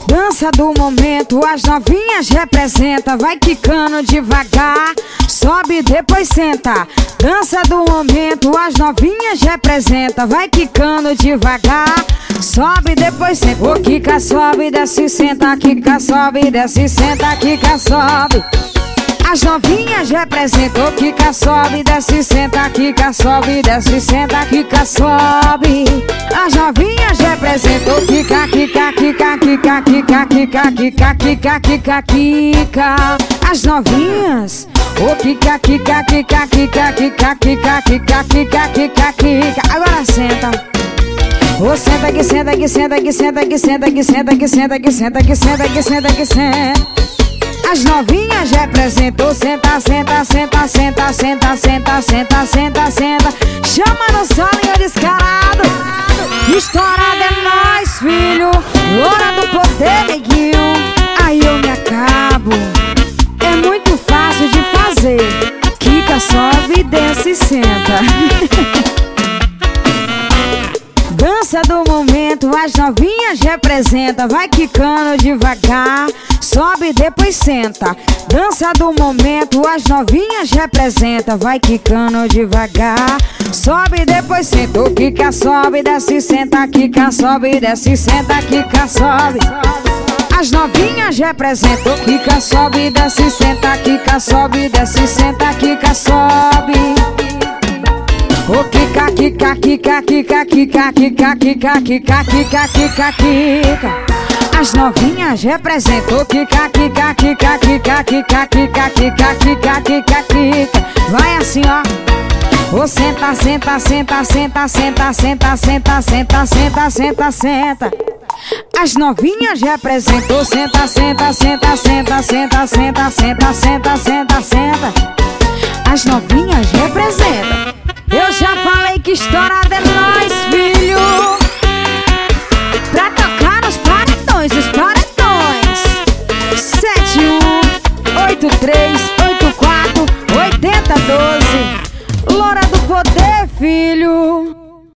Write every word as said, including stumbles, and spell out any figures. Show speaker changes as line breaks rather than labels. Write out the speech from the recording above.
Dança do momento, as novinhas representa. Vai quicando devagar, sobe depois senta. Dança do momento, as novinhas representa. Vai quicando devagar, sobe depois senta. O quica, sobe, desce, senta. Quica, sobe, desce, senta. Quica, sobe. As novinhas representam. Quica, sobe, desce, senta. Quica, sobe, desce, senta. Quica, sobe. As novinhas representam. Quica, quica, quica, quica, quica, quica, quica, quica, quica, quica. As novinhas. O quica, quica, quica, quica, quica, quica, quica, quica, quica, quica. Agora senta. Ô, senta que senta que senta que senta que senta que senta que senta que senta que senta que senta que senta. As novinhas representou. Senta, senta, senta, senta, senta, senta, senta, senta, senta. Chama no solinho descarado. Estourado é nós, filho. Hora do poder, neguinho. Aí eu me acabo. É muito fácil de fazer. Quica, sobe, desce e senta. Dança do momento, as novinhas representa. Vai quicando devagar, sobe depois senta. Dança do momento, as novinhas representa. Vai quicando devagar, sobe depois senta. O quica, sobe, desce, senta. Quica, sobe, desce, senta. Quica, sobe. As novinhas representam. Quica, sobe, desce, senta. Quica, sobe, desce, senta. Quica, sobe. O quica, quica, quica, quica, quica, quica, quica, quica, quica, quica, quica. As novinhas representam. Quica, quica, quica, quica, quica, quica, quica, quica, quica, quica. Vai assim, ó. Ô, senta, senta, senta, senta, senta, senta, senta, senta, senta, senta, senta. As novinhas representam. Senta, senta, senta, senta, senta, senta, senta, senta, senta, senta. As novinhas representam. Eu já falei que estourada é nós, filho. Pra tocar nos paredões, os paredões. Sete um oito três oito quatro oitenta doze. Loura do poder, filho.